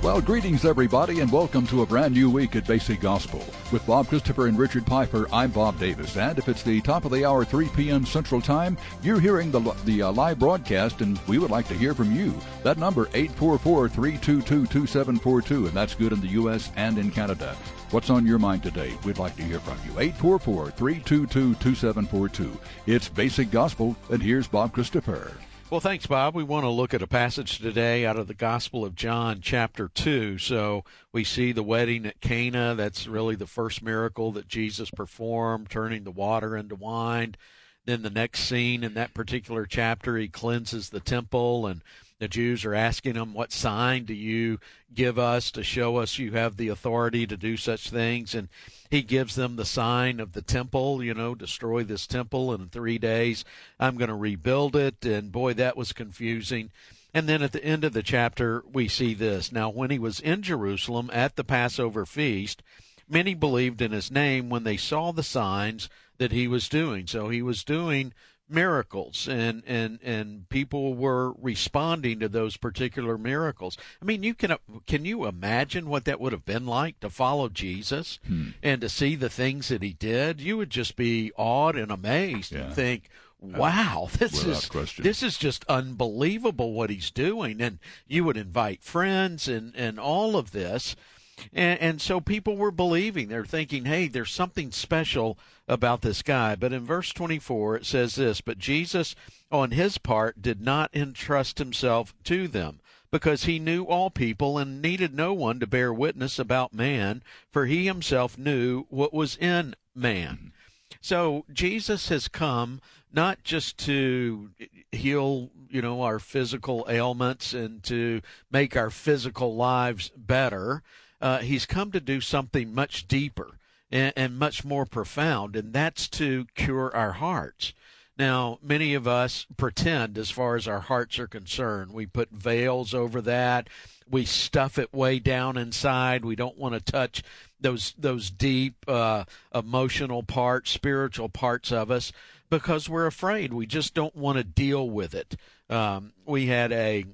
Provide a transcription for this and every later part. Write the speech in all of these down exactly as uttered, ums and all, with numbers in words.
Well, greetings, everybody, and welcome to a brand new week at Basic Gospel. With Bob Christopher and Richard Piper, I'm Bob Davis. And if it's the top of the hour, three p.m. Central Time, you're hearing the the uh, live broadcast, and we would like to hear from you. That number, eight four four, three two two, two seven four two, and that's good in the U S and in Canada. What's on your mind today? We'd like to hear from you. eight four four, three two two, two seven four two. It's Basic Gospel, and here's Bob Christopher. Well, thanks, Bob. We want to look at a passage today out of the Gospel of John, chapter two. So we see the wedding at Cana. That's really the first miracle that Jesus performed, turning the water into wine. Then the next scene in that particular chapter, he cleanses the temple, and the Jews are asking him, what sign do you give us to show us you have the authority to do such things? And he gives them the sign of the temple, you know, destroy this temple, and in three days I'm going to rebuild it. And boy, that was confusing. And then at the end of the chapter, we see this. Now, when he was in Jerusalem at the Passover feast, many believed in his name when they saw the signs that he was doing. So he was doing miracles, and, and, and people were responding to those particular miracles. I mean, you can can you imagine what that would have been like to follow Jesus hmm. and to see the things that he did? You would just be awed and amazed yeah. and think, wow, this Without is question. this is just unbelievable what he's doing. And you would invite friends and, and all of this. And, and so people were believing. They're thinking, hey, there's something special about this guy. But in verse twenty-four, it says this, but Jesus, on his part, did not entrust himself to them, because he knew all people and needed no one to bear witness about man, for he himself knew what was in man. So Jesus has come not just to heal, you know, our physical ailments and to make our physical lives better. Uh, he's come to do something much deeper and, and much more profound, and that's to cure our hearts. Now, many of us pretend as far as our hearts are concerned. We put veils over that. We stuff it way down inside. We don't want to touch those those deep uh, emotional parts, spiritual parts of us, because we're afraid. We just don't want to deal with it. Um, we had a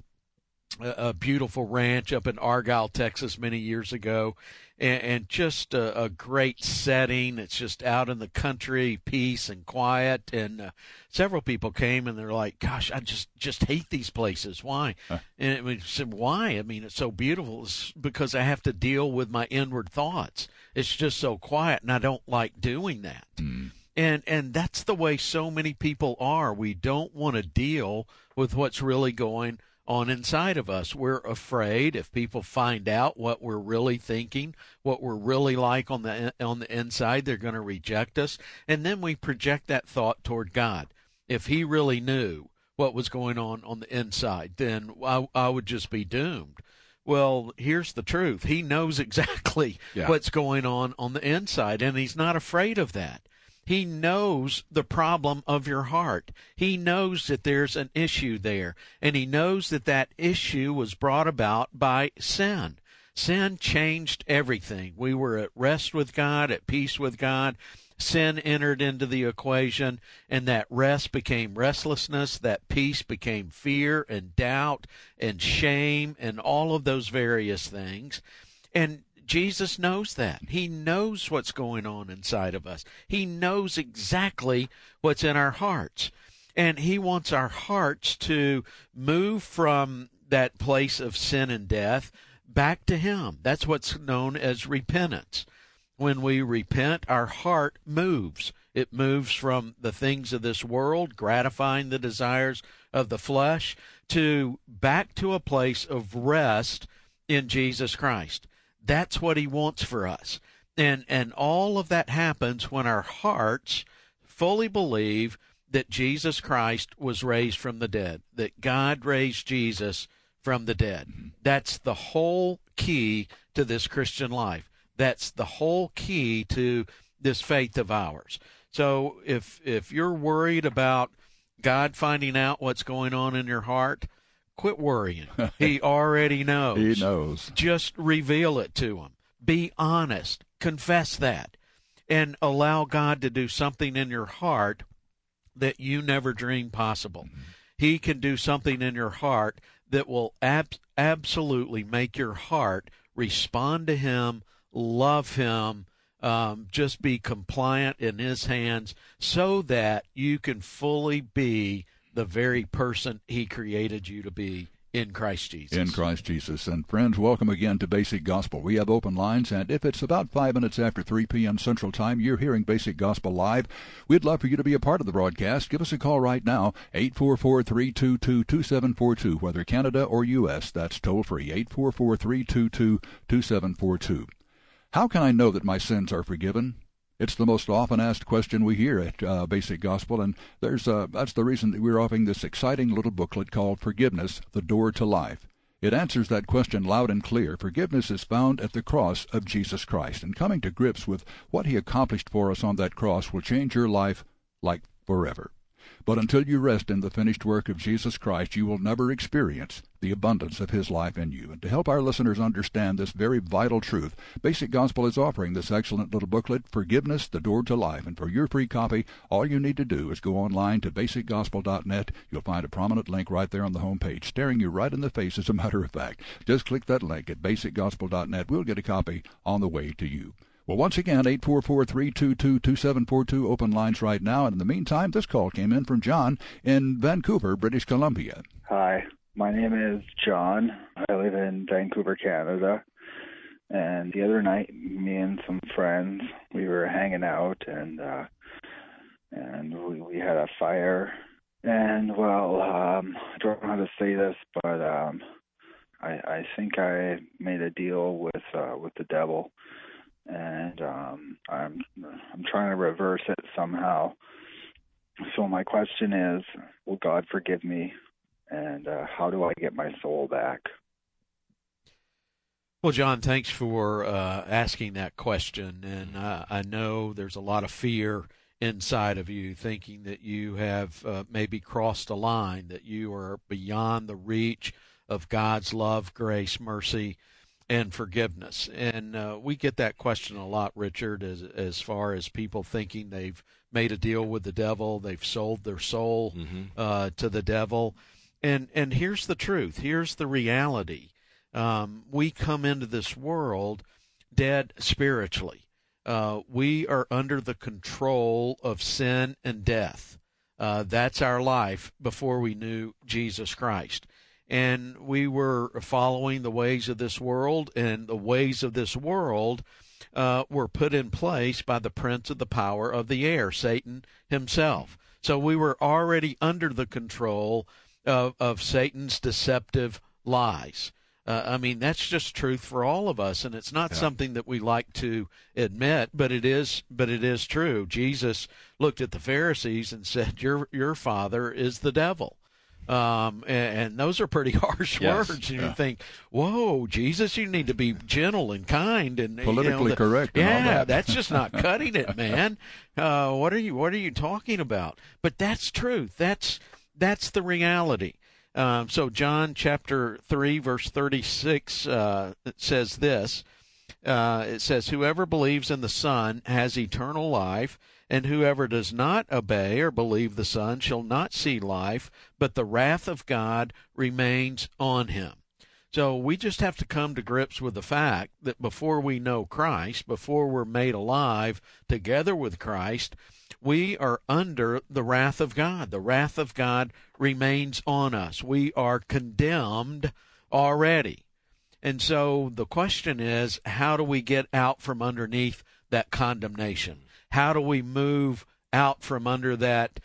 a beautiful ranch up in Argyle, Texas, many years ago, and, and just a, a great setting. It's just out in the country, peace and quiet. And uh, several people came, and they're like, gosh, I just, just hate these places. Why? Huh. And we said, why? I mean, it's so beautiful. It's because I have to deal with my inward thoughts. It's just so quiet, and I don't like doing that. Mm. And and that's the way so many people are. We don't want to deal with what's really going on inside of us. We're afraid if people find out what we're really thinking, what we're really like on the on the inside, they're going to reject us. And then we project that thought toward God. If he really knew what was going on on the inside, then I, I would just be doomed. Well, here's the truth. He knows exactly yeah. what's going on on the inside, and he's not afraid of that. He knows the problem of your heart. He knows that there's an issue there, and he knows that that issue was brought about by sin. Sin changed everything. We were at rest with God, at peace with God. Sin entered into the equation, and that rest became restlessness. That peace became fear and doubt and shame and all of those various things. And Jesus knows that. He knows what's going on inside of us. He knows exactly what's in our hearts. And he wants our hearts to move from that place of sin and death back to him. That's what's known as repentance. When we repent, our heart moves. It moves from the things of this world, gratifying the desires of the flesh, to back to a place of rest in Jesus Christ. That's what he wants for us. And and all of that happens when our hearts fully believe that Jesus Christ was raised from the dead, that God raised Jesus from the dead. That's the whole key to this Christian life. That's the whole key to this faith of ours. So if if you're worried about God finding out what's going on in your heart, quit worrying. He already knows. He knows. Just reveal it to him. Be honest. Confess that. And allow God to do something in your heart that you never dreamed possible. Mm-hmm. He can do something in your heart that will ab- absolutely make your heart respond to him, love him, um, just be compliant in his hands so that you can fully be the very person he created you to be in Christ Jesus. In Christ Jesus. And friends, welcome again to Basic Gospel. We have open lines, and if it's about five minutes after three p.m. Central Time, you're hearing Basic Gospel live. We'd love for you to be a part of the broadcast. Give us a call right now, eight four four, three two two, two seven four two, whether Canada or U S. That's toll-free, eight four four, three two two, two seven four two. How can I know that my sins are forgiven? It's the most often asked question we hear at uh, Basic Gospel, and there's uh, that's the reason that we're offering this exciting little booklet called Forgiveness, the Door to Life. It answers that question loud and clear. Forgiveness is found at the cross of Jesus Christ, and coming to grips with what he accomplished for us on that cross will change your life like forever. But until you rest in the finished work of Jesus Christ, you will never experience the abundance of his life in you. And to help our listeners understand this very vital truth, Basic Gospel is offering this excellent little booklet, Forgiveness, the Door to Life. And for your free copy, all you need to do is go online to basic gospel dot net. You'll find a prominent link right there on the home page, staring you right in the face, as a matter of fact. Just click that link at basic gospel dot net. We'll get a copy on the way to you. Well, once again, eight four four, three two two, two seven four two, open lines right now. And in the meantime, this call came in from John in Vancouver, British Columbia. Hi, my name is John. I live in Vancouver, Canada. And the other night, me and some friends, we were hanging out, and uh, and we, we had a fire. And, well, um, I don't know how to say this, but um, I, I think I made a deal with uh, with the devil. And um, I'm I'm trying to reverse it somehow. So my question is, will God forgive me? And uh, how do I get my soul back? Well, John, thanks for uh, asking that question. And uh, I know there's a lot of fear inside of you, thinking that you have uh, maybe crossed a line, that you are beyond the reach of God's love, grace, mercy, and forgiveness. And uh, we get that question a lot, Richard, as as far as people thinking they've made a deal with the devil, they've sold their soul mm-hmm. uh, to the devil. And and here's the truth. Here's the reality. Um, we come into this world dead spiritually. Uh, we are under the control of sin and death. Uh, that's our life before we knew Jesus Christ. And we were following the ways of this world, and the ways of this world uh, were put in place by the prince of the power of the air, Satan himself. So we were already under the control of, of Satan's deceptive lies. Uh, I mean, that's just truth for all of us, and it's not yeah. something that we like to admit, but it is. But it is true. Jesus looked at the Pharisees and said, "Your your father is the devil." Um, and, and those are pretty harsh yes, words. And yeah. you think, whoa, Jesus, you need to be gentle and kind and politically you know, the, correct. And yeah, all that. That's just not cutting it, man. Uh, what are you, what are you talking about? But that's truth. That's, that's the reality. Um, so John chapter three, verse thirty-six, uh, it says this, uh, it says, whoever believes in the Son has eternal life, and whoever does not obey or believe the Son shall not see life, but the wrath of God remains on him. So we just have to come to grips with the fact that before we know Christ, before we're made alive together with Christ, we are under the wrath of God. The wrath of God remains on us. We are condemned already. And so the question is, how do we get out from underneath that condemnation? How do we move out from under that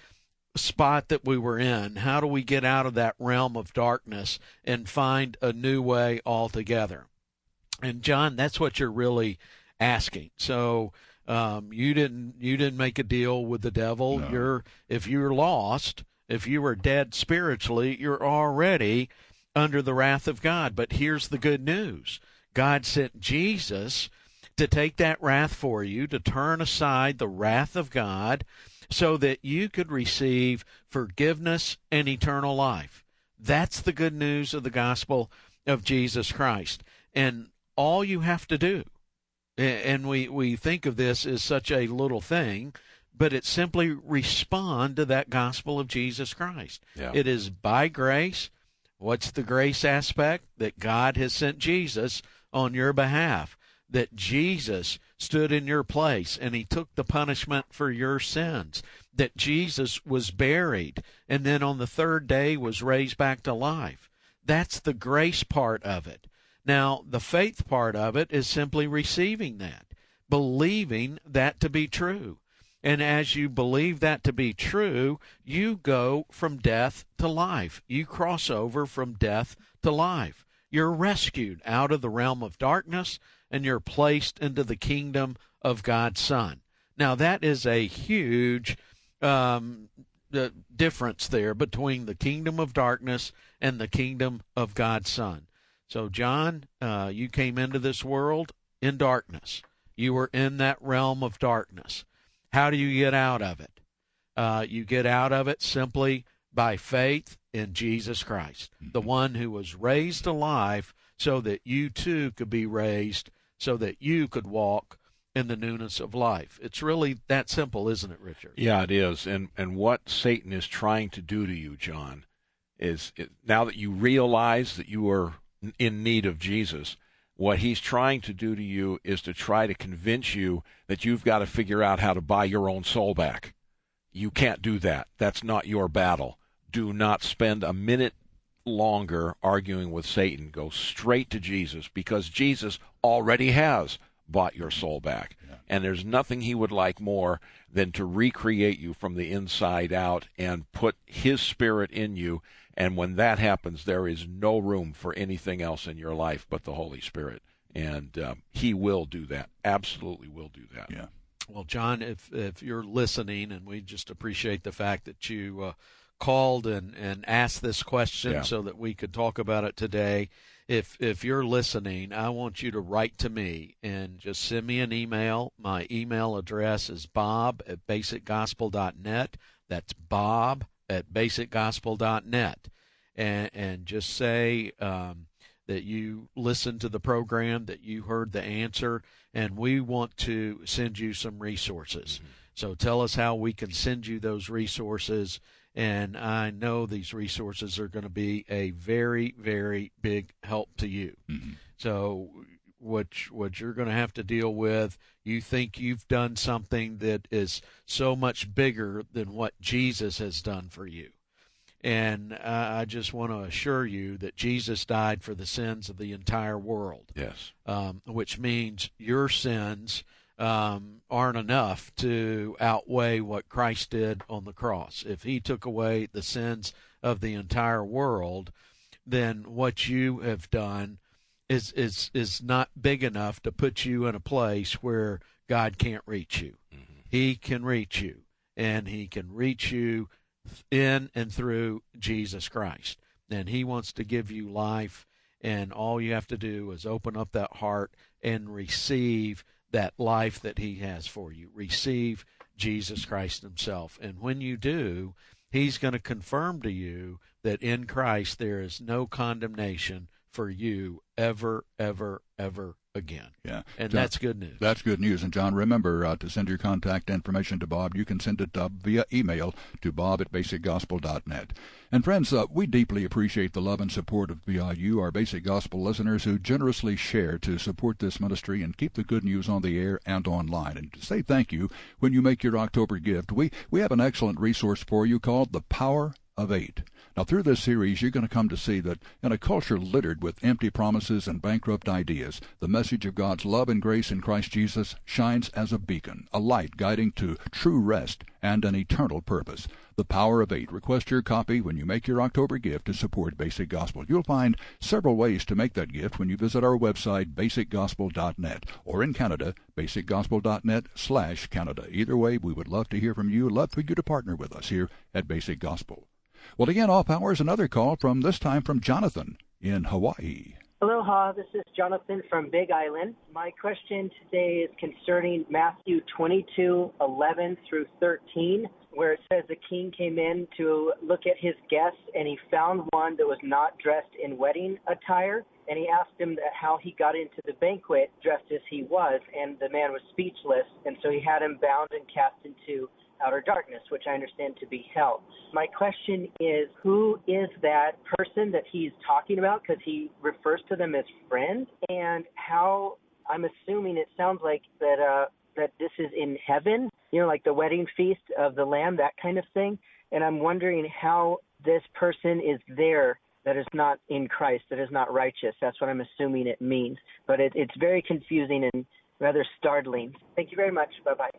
spot that we were in? How do we get out of that realm of darkness and find a new way altogether? And John, that's what you're really asking. So um, you didn't you didn't make a deal with the devil. No. You're if you're lost, if you were dead spiritually, you're already under the wrath of God. But here's the good news: God sent Jesus to take that wrath for you, to turn aside the wrath of God so that you could receive forgiveness and eternal life. That's the good news of the gospel of Jesus Christ. And all you have to do, and we, we think of this as such a little thing, but it's simply respond to that gospel of Jesus Christ. Yeah. It is by grace, What's the grace aspect? That God has sent Jesus on your behalf, that Jesus stood in your place and he took the punishment for your sins, that Jesus was buried and then on the third day was raised back to life. That's the grace part of it. Now, the faith part of it is simply receiving that, believing that to be true. And as you believe that to be true, you go from death to life. You cross over from death to life. You're rescued out of the realm of darkness, and you're placed into the kingdom of God's Son. Now, that is a huge um, the difference there between the kingdom of darkness and the kingdom of God's Son. So, John, uh, you came into this world in darkness. You were in that realm of darkness. How do you get out of it? Uh, you get out of it simply by faith in Jesus Christ, the one who was raised alive so that you too could be raised, so that you could walk in the newness of life. It's really that simple, isn't it, Richard? Yeah, it is. And and what Satan is trying to do to you, John, is it, now that you realize that you are in need of Jesus, what he's trying to do to you is to try to convince you that you've got to figure out how to buy your own soul back. You can't do that. That's not your battle. Do not spend a minute longer arguing with Satan. Go straight to Jesus, because Jesus already has bought your soul back. Yeah. And there's nothing he would like more than to recreate you from the inside out and put his spirit in you. And when that happens, there is no room for anything else in your life but the Holy Spirit. And um, he will do that. Absolutely will do that. Yeah. Well, John, if if you're listening, and we just appreciate the fact that you uh, called and, and asked this question yeah. so that we could talk about it today. If if you're listening, I want you to write to me and just send me an email. My email address is bob at basic gospel dot net. That's bob at basic gospel dot net. And, and just say um, that you listened to the program, that you heard the answer, and we want to send you some resources. Mm-hmm. So tell us how we can send you those resources. And I know these resources are going to be a very, very big help to you. Mm-hmm. So what, what you're going to have to deal with, you think you've done something that is so much bigger than what Jesus has done for you. And I just want to assure you that Jesus died for the sins of the entire world. Yes. Um, which means your sins um, aren't enough to outweigh what Christ did on the cross. If he took away the sins of the entire world, then what you have done is is is not big enough to put you in a place where God can't reach you. Mm-hmm. He can reach you, and he can reach you in and through Jesus Christ. And he wants to give you life, and all you have to do is open up that heart and receive that life that he has for you. Receive Jesus Christ himself. And when you do, he's going to confirm to you that in Christ there is no condemnation for you ever, ever, ever again. Yeah. And John, that's good news. That's good news. And, John, remember uh, to send your contact information to Bob. You can send it uh, via email to bob at basic gospel dot net. And, friends, uh, we deeply appreciate the love and support of uh, you, our Basic Gospel listeners, who generously share to support this ministry and keep the good news on the air and online. And to say thank you when you make your October gift, we, we have an excellent resource for you called The Power of Eight. Now, through this series, you're going to come to see that in a culture littered with empty promises and bankrupt ideas, the message of God's love and grace in Christ Jesus shines as a beacon, a light guiding to true rest and an eternal purpose. The Power of Eight. Request your copy when you make your October gift to support Basic Gospel. You'll find several ways to make that gift when you visit our website, basic gospel dot net, or in Canada, basic gospel dot net slash Canada. Either way, we would love to hear from you, love for you to partner with us here at Basic Gospel. Well, again, off hours, another call from this time from Jonathan in Hawaii. Aloha, this is Jonathan from Big Island. My question today is concerning Matthew twenty-two, eleven through thirteen, where it says the king came in to look at his guests, and he found one that was not dressed in wedding attire, and he asked him that how he got into the banquet dressed as he was, and the man was speechless, and so he had him bound and cast into outer darkness, which I understand to be hell. My question is, who is that person that he's talking about? Because he refers to them as friends, and how, I'm assuming it sounds like that uh, that this is in heaven, you know, like the wedding feast of the Lamb, that kind of thing. And I'm wondering how this person is there that is not in Christ, that is not righteous. That's what I'm assuming it means. But it, it's very confusing and rather startling. Thank you very much. Bye-bye.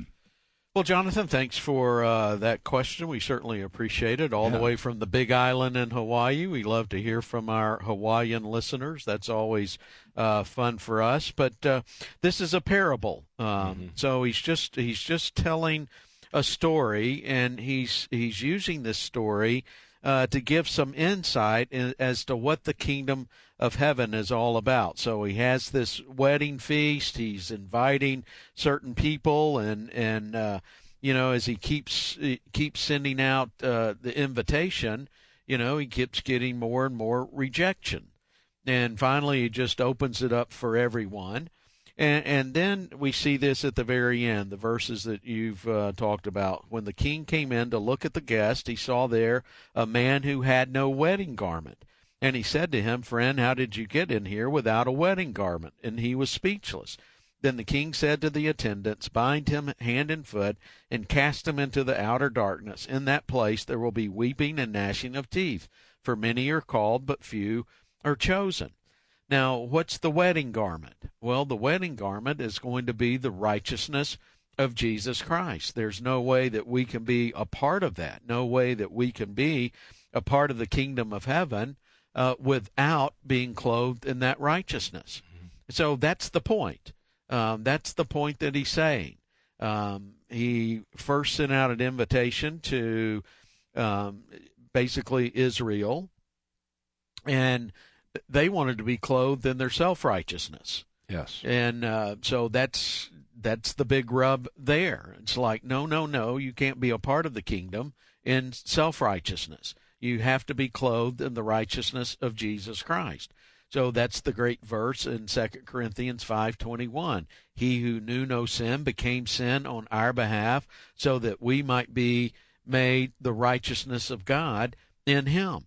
Well, Jonathan, thanks for uh, that question. We certainly appreciate it. All yeah. the way from the Big Island in Hawaii. We love to hear from our Hawaiian listeners. That's always uh, fun for us. But uh, this is a parable, um, mm-hmm. so he's just he's just telling a story, and he's he's using this story uh, to give some insight in, as to what the kingdom of heaven is all about. So he has this wedding feast. He's inviting certain people, and and uh, you know, as he keeps he keeps sending out uh, the invitation, you know, he keeps getting more and more rejection, and finally he just opens it up for everyone. And, and then we see this at the very end, the verses that you've uh, talked about. When the king came in to look at the guest, he saw there a man who had no wedding garment. And he said to him, "Friend, how did you get in here without a wedding garment?" And he was speechless. Then the king said to the attendants, "Bind him hand and foot and cast him into the outer darkness. In that place there will be weeping and gnashing of teeth, for many are called, but few are chosen." Now, what's the wedding garment? Well, the wedding garment is going to be the righteousness of Jesus Christ. There's no way that we can be a part of that, no way that we can be a part of the kingdom of heaven uh, without being clothed in that righteousness. Mm-hmm. So that's the point. Um, that's the point that he's saying. Um, he first sent out an invitation to um, basically Israel, and they wanted to be clothed in their self-righteousness. Yes. And uh, so that's that's the big rub there. It's like, no, no, no, you can't be a part of the kingdom in self-righteousness. You have to be clothed in the righteousness of Jesus Christ. So that's the great verse in Second Corinthians five twenty-one. He who knew no sin became sin on our behalf so that we might be made the righteousness of God in him.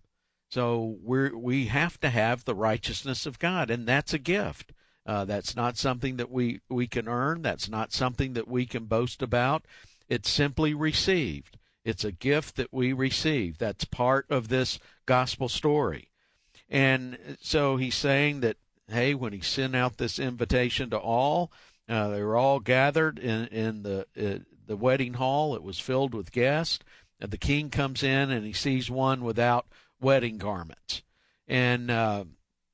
So we we have to have the righteousness of God, and that's a gift. Uh, that's not something that we, we can earn. That's not something that we can boast about. It's simply received. It's a gift that we receive. That's part of this gospel story. And so he's saying that, hey, when he sent out this invitation to all, uh, they were all gathered in, in the uh, the wedding hall. It was filled with guests. And the king comes in, and he sees one without wedding garments. And, uh,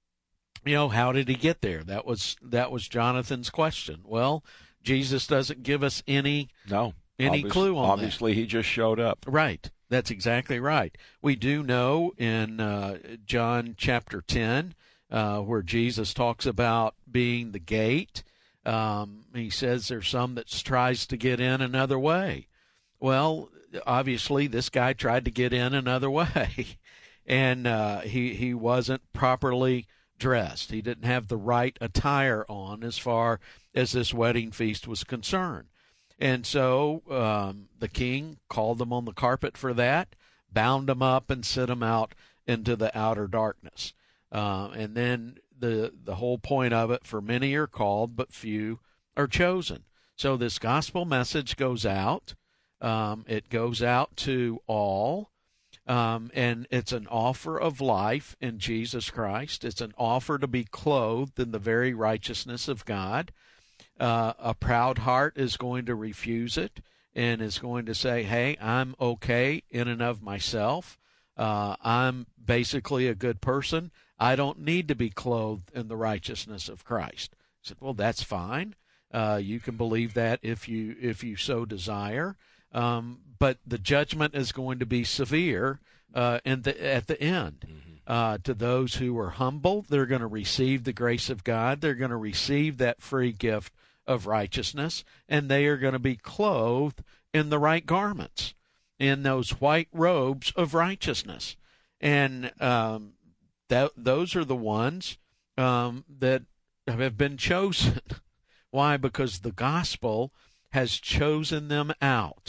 you know, how did he get there? That was that was Jonathan's question. Well, Jesus doesn't give us any, no, any obvious, clue on obviously that. He just showed up. Right. That's exactly right. We do know in uh, John chapter ten, uh, where Jesus talks about being the gate, um, he says there's some that tries to get in another way. Well, obviously this guy tried to get in another way, and uh, he, he wasn't properly dressed. He didn't have the right attire on as far as this wedding feast was concerned. And so um, the king called them on the carpet for that, bound them up, and sent them out into the outer darkness. Uh, and then the the whole point of it, for many are called, but few are chosen. So this gospel message goes out. Um, it goes out to all, um, and it's an offer of life in Jesus Christ. It's an offer to be clothed in the very righteousness of God. Uh, a proud heart is going to refuse it and is going to say, hey, I'm okay in and of myself. Uh, I'm basically a good person. I don't need to be clothed in the righteousness of Christ. I said, well, that's fine. Uh, you can believe that if you if you so desire. Um, but the judgment is going to be severe uh, in the, at the end. Mm-hmm. Uh, to those who are humble, they're going to receive the grace of God. They're going to receive that free gift of righteousness, and they are going to be clothed in the right garments, in those white robes of righteousness. And um, that those are the ones um, that have been chosen. Why? Because the gospel has chosen them out.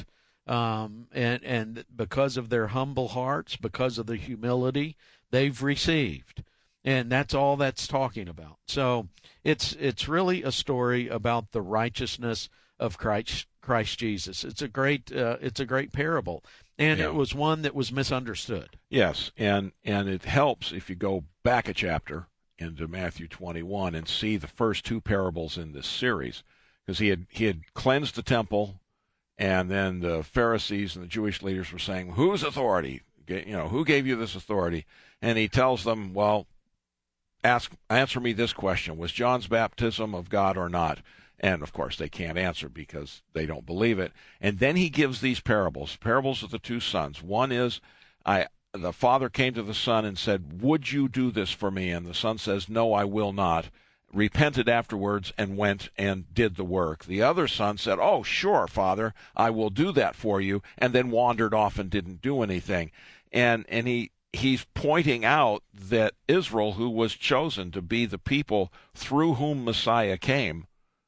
Um, and, and because of their humble hearts, because of the humility, they've received. And that's all that's talking about. So it's it's really a story about the righteousness of Christ Christ Jesus. It's a great uh, it's a great parable, and yeah. it was one that was misunderstood. Yes, and and it helps if you go back a chapter into Matthew twenty-one and see the first two parables in this series, because he had he had cleansed the temple. And then the Pharisees and the Jewish leaders were saying, whose authority? You know, who gave you this authority? And he tells them, well, ask, answer me this question. Was John's baptism of God or not? And, of course, they can't answer because they don't believe it. And then he gives these parables, parables of the two sons. One is, I, the father came to the son and said, would you do this for me? And the son says, no, I will not. Repented afterwards and went and did the work. The other son said, oh, sure, Father, I will do that for you, and then wandered off and didn't do anything. And and he he's pointing out that Israel, who was chosen to be the people through whom Messiah came,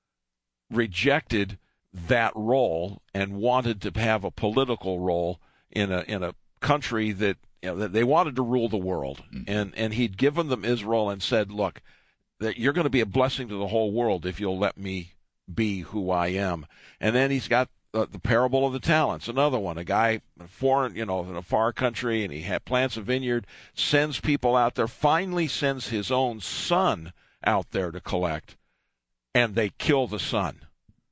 rejected that role and wanted to have a political role in a in a country that, you know, that they wanted to rule the world. Mm-hmm. And and he'd given them Israel and said, look, that you're going to be a blessing to the whole world if you'll let me be who I am. And then he's got uh, the parable of the talents, another one. A guy, foreign, you know, in a far country, and he ha- plants a vineyard, sends people out there, finally sends his own son out there to collect, and they kill the son.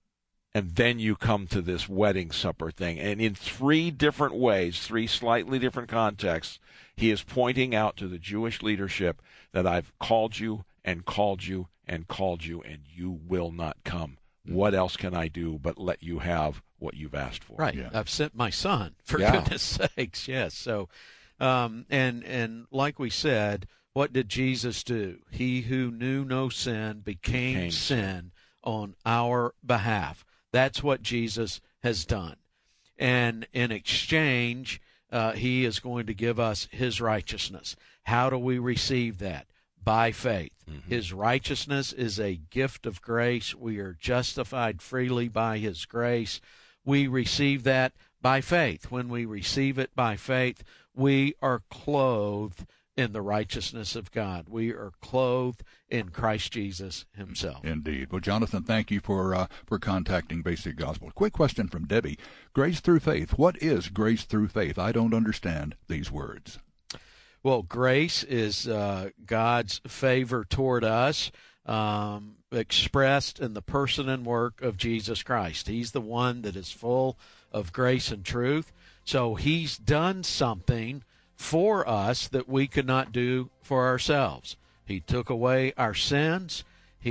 And then you come to this wedding supper thing. And in three different ways, three slightly different contexts, he is pointing out to the Jewish leadership that I've called you and called you and called you, and you will not come. What else can I do but let you have what you've asked for? Right. Yeah. I've sent my son, for Yeah. goodness sakes. Yes. So, um, and and like we said, what did Jesus do? He who knew no sin became, Became sin on our behalf. That's what Jesus has done. And in exchange, uh, he is going to give us his righteousness. How do we receive that? By faith. Mm-hmm. His righteousness is a gift of grace. We are justified freely by his grace. We receive that by faith. When we receive it by faith, we are clothed in the righteousness of God. We are clothed in Christ Jesus himself. Indeed. Well, Jonathan, thank you for uh, for contacting Basic Gospel. Quick question from Debbie. Grace through faith. What is grace through faith? I don't understand these words. Well, grace is uh, God's favor toward us, um, expressed in the person and work of Jesus Christ. He's the one that is full of grace and truth. So he's done something for us that we could not do for ourselves. He took away our sins.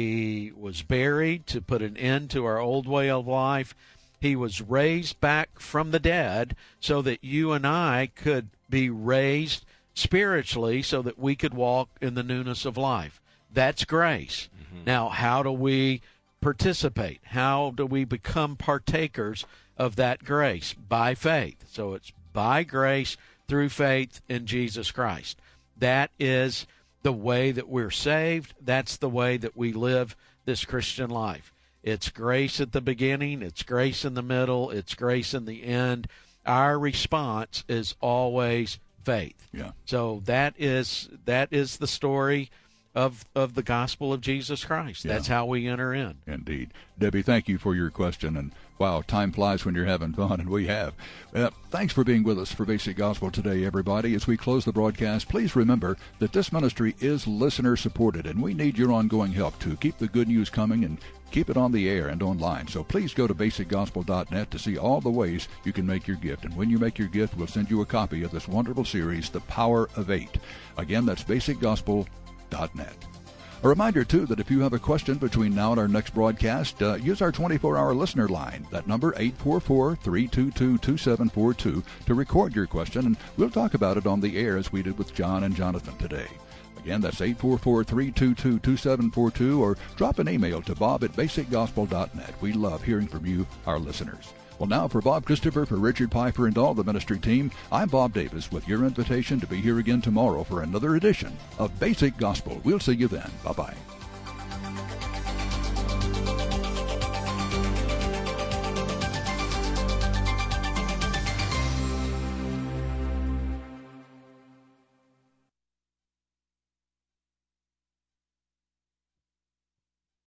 He was buried to put an end to our old way of life. He was raised back from the dead so that you and I could be raised spiritually so that we could walk in the newness of life. That's grace. Mm-hmm. Now, how do we participate? How do we become partakers of that grace? By faith. So it's by grace through faith in Jesus Christ. That is the way that we're saved. That's the way that we live this Christian life. It's grace at the beginning. It's grace in the middle. It's grace in the end. Our response is always faith. Yeah. So that is that is the story of of the gospel of Jesus Christ. Yeah. That's how we enter in. Indeed. Debbie, thank you for your question. And wow, time flies when you're having fun, and we have. Uh, thanks for being with us for Basic Gospel today, everybody. As we close the broadcast, please remember that this ministry is listener-supported, and we need your ongoing help to keep the good news coming and keep it on the air and online. So please go to basic gospel dot net to see all the ways you can make your gift. And when you make your gift, we'll send you a copy of this wonderful series, The Power of Eight. Again, that's basic gospel dot net. A reminder, too, that if you have a question between now and our next broadcast, uh, use our twenty-four hour listener line, that number eight four four, three two two, two seven four two, to record your question, and we'll talk about it on the air as we did with John and Jonathan today. Again, that's eight four four, three two two, two seven four two, or drop an email to bob at basic gospel dot net. We love hearing from you, our listeners. Well, now for Bob Christopher, for Richard Piper, and all the ministry team, I'm Bob Davis with your invitation to be here again tomorrow for another edition of Basic Gospel. We'll see you then. Bye-bye.